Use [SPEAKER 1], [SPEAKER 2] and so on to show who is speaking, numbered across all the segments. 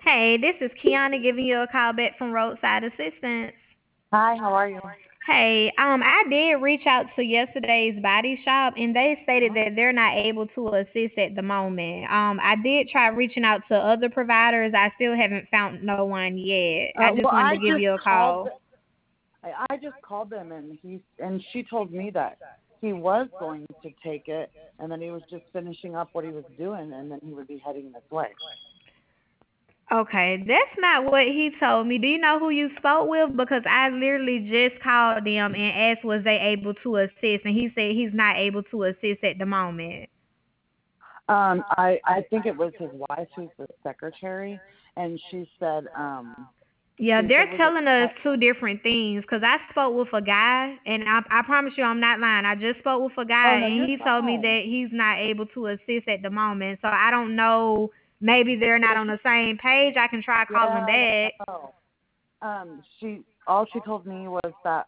[SPEAKER 1] Hey, this is Kiana giving you a call back from Roadside Assistance.
[SPEAKER 2] Hi, how are you?
[SPEAKER 1] Hey, I did reach out to yesterday's body shop and they stated
[SPEAKER 2] Uh-huh.
[SPEAKER 1] that they're not able to assist at the moment. I did try reaching out to other providers. I still haven't found no one yet. I just
[SPEAKER 2] Well,
[SPEAKER 1] wanted to give you a call.
[SPEAKER 2] I just called them, and she told me that he was going to take it, and then he was just finishing up what he was doing, and then he would be heading this way.
[SPEAKER 1] Okay, that's not what he told me. Do you know who you spoke with? Because I literally just called them and asked was they able to assist, and he said he's not able to assist at the moment.
[SPEAKER 2] I think it was his wife who's the secretary, and
[SPEAKER 1] Yeah,
[SPEAKER 2] she said
[SPEAKER 1] they're
[SPEAKER 2] was it?
[SPEAKER 1] telling us two different things. Cause I spoke with a guy, and I promise you I'm not lying. I just spoke with a
[SPEAKER 2] Oh
[SPEAKER 1] guy,
[SPEAKER 2] no,
[SPEAKER 1] and
[SPEAKER 2] you're
[SPEAKER 1] he told me
[SPEAKER 2] fine.
[SPEAKER 1] that he's not able to assist at the moment. So I don't know. Maybe they're not
[SPEAKER 2] Well,
[SPEAKER 1] on the same page. I can try calling
[SPEAKER 2] yeah,
[SPEAKER 1] back.
[SPEAKER 2] no. She all she told me was that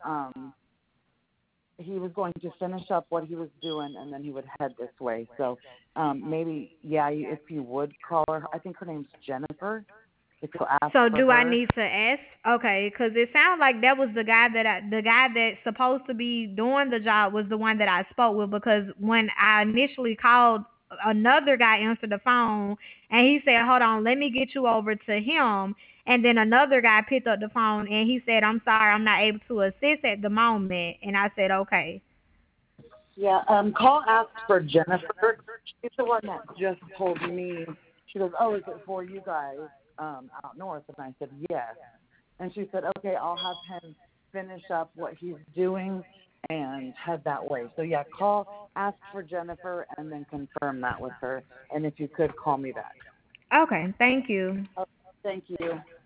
[SPEAKER 2] he was going to finish up what he was doing and then he would head this way. So maybe, yeah, if you would call her, I think her name's Jennifer. If you'll ask
[SPEAKER 1] So
[SPEAKER 2] for
[SPEAKER 1] do I
[SPEAKER 2] her.
[SPEAKER 1] need to ask? Okay, cause it sounds like that was the guy that's supposed to be doing the job was the one that I spoke with because when I initially called, another guy answered the phone and he said, "Hold on, let me get you over to him." And then another guy picked up the phone and he said, "I'm sorry, I'm not able to assist at the moment." And I said, "Okay."
[SPEAKER 2] Yeah, call ask for Jennifer. She's the one that just told me. She goes, "Oh, is it for you guys out north?" And I said, "Yes." And she said, "Okay, I'll have him finish up what he's doing and head that way." So yeah, call, ask for Jennifer, and then confirm that with her. And if you could call me back.
[SPEAKER 1] Okay, thank you.
[SPEAKER 2] Oh, thank you.